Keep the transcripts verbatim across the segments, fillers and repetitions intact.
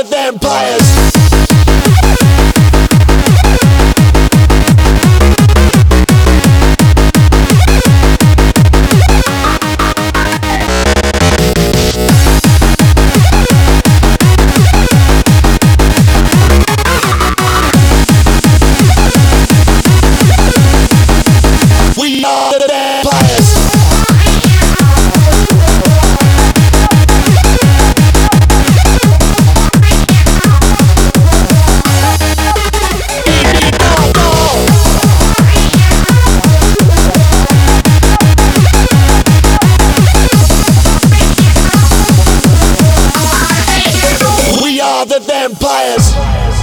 the vampires. We are the vampires. We are the vampires.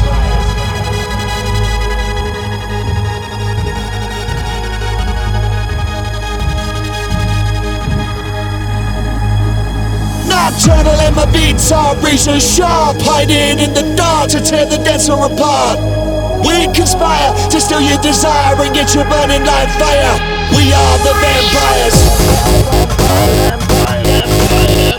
Nocturnal and my beats are razor sharp, hiding in the dark to tear the dancer apart. We conspire to steal your desire and get you burning like fire. We are the vampires.